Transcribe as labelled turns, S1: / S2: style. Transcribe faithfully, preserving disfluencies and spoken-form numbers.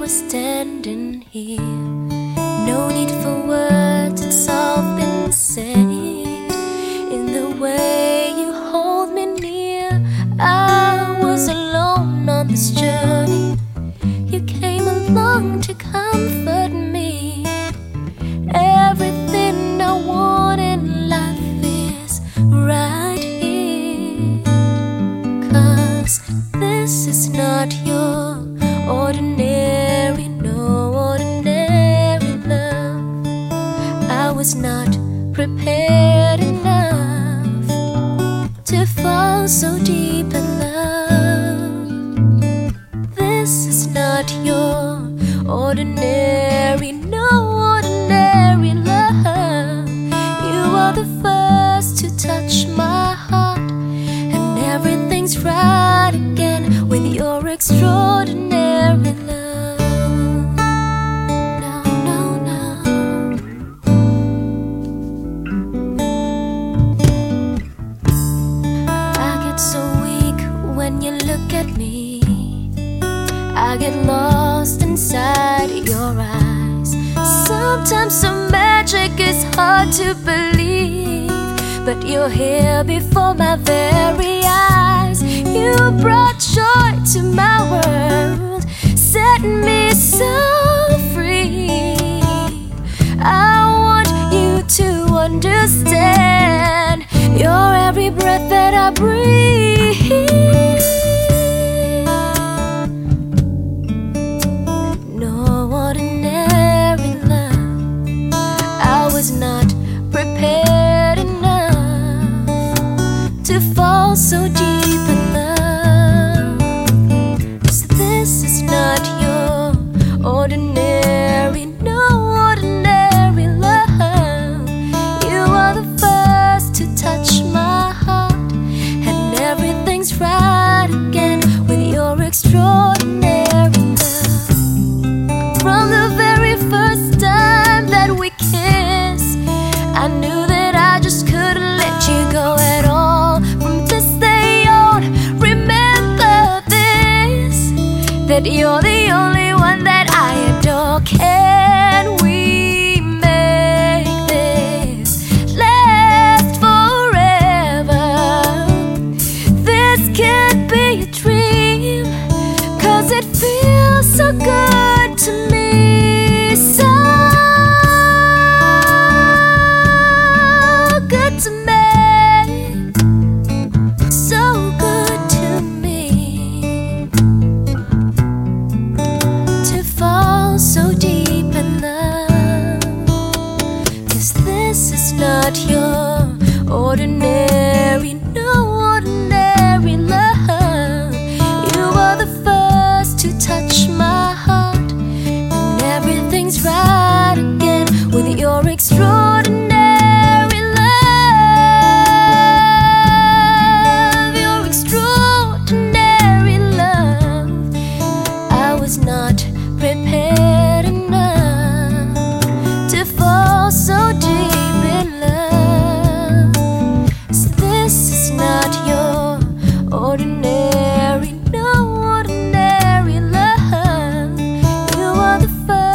S1: was standing here. No need for words, it's all been said. In the way you hold me near, I was alone on this journey. You came along to comfort me. Everything I want in life is right here. 'Cause this is not your ordinary, no ordinary love. I was not prepared enough to fall so deep in love. This is not your ordinary, no ordinary love. You are the first to touch my heart, and everything's right again with your extraordinary love. No, no, no. I get so weak when you look at me. I get lost inside your eyes. Sometimes the magic is hard to believe, but you're here before my very eyes. You brought joy to my world, set me so free. I want you to understand, you're every breath that I breathe. No ordinary love. I was not prepared enough to fall so deep in love. 'Cause this is not your ordinary, no ordinary love. You are the first to touch my heart, and everything's right again with your extraordinary love. From the very first time that we kissed, I knew that I just couldn't let you go at all. From this day on, remember this, that you're the only one that I adore. Can we make this last forever? This can't be a dream, 'cause it feels so good to me. So good to me, so good to me, to fall so deep in love. 'Cause this is not your ordinary, no ordinary love. You are the first to touch my heart, and everything's right again with your extraordinary love. Your extraordinary love. I was not prepared enough to fall so deep in love. 'Cause this is not your ordinary, no ordinary love. You are the first